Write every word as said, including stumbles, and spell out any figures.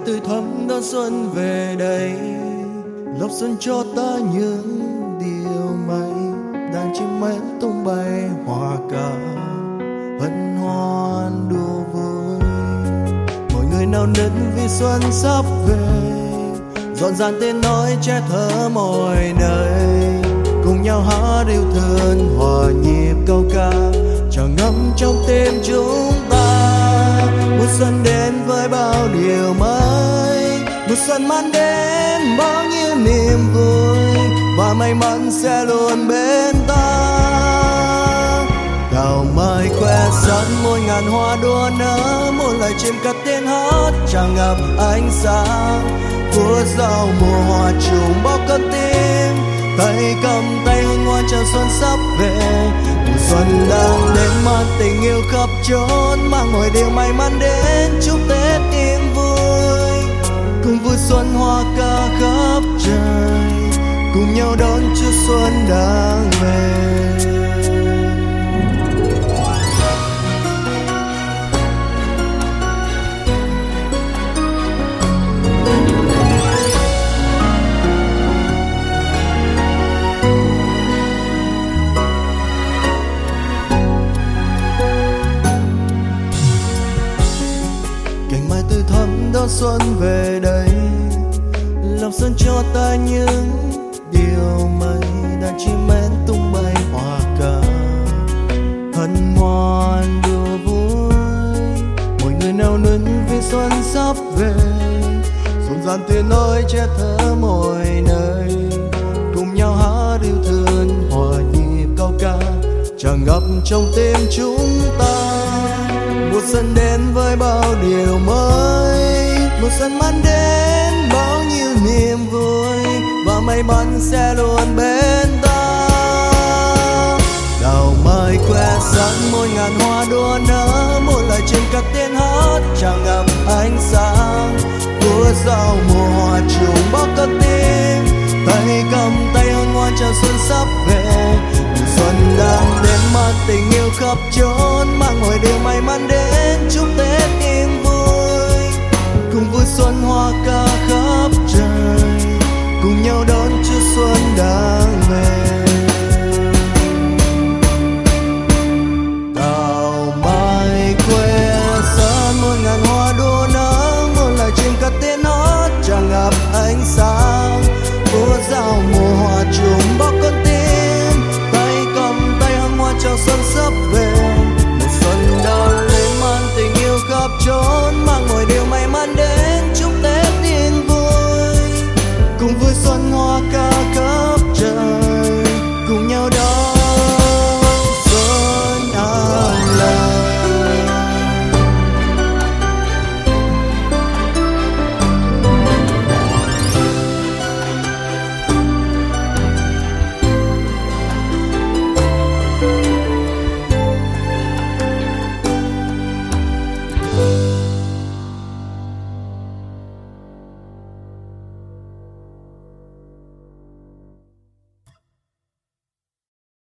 tươi thắm đón xuân về đây, lộc xuân cho ta những điều may. Đàn chim én tung bay hòa ca hân hoan đùa vui, mọi người nào nức vì xuân sắp về, rộn ràng tiếng nói trẻ thơ mọi nơi, cùng nhau hát yêu thương hòa nhịp câu ca tràn ngập trong tim chúng ta. Mùa xuân đến với bao điều mới, mùa xuân mang đến bao nhiêu niềm vui, và may mắn sẽ luôn bên ta. Đào mai khoe sắc môi ngàn hoa đua nở, muôn lời chim cất tiếng hát tràn ngập ánh sáng. Phút giàu mùa hoa trùng bao con tim, tay cầm tay hương hoa chào xuân sắp về. Mùa xuân đang đến mang tình yêu khắp chốn, mang mọi điều may mắn đến chúc Tết yên vui. Cùng vui xuân hoa ca khắp trời, cùng nhau đón Chúa xuân đang về. Cành mai tươi thắm đón xuân về đây, lòng xuân cho ta những điều may. Đàn chim én tung bay hòa ca hân hoan đùa vui, mọi người nào nức vì xuân sắp về, rộn ràng tiếng nói trẻ thơ mọi nơi, cùng nhau hát yêu thương hòa nhịp câu ca tràn ngập trong tim chúng ta. Mùa xuân đến với bao điều mới, mùa xuân mang đến bao nhiêu niềm vui, và may mắn sẽ luôn bên ta. Đào mai khoe sắc môi ngàn hoa đua nở, muôn lời chim cất tiếng hát tràn ngập ánh sáng. Mùa giàu mùa hoa trùng bao con tim, tay cầm tay hương hoa chào xuân sắp về. Mùa xuân đang đến mang tình yêu khắp chốn, mang mọi điều may mắn đến chúc Tết yên vui. Cùng vui xuân hoa ca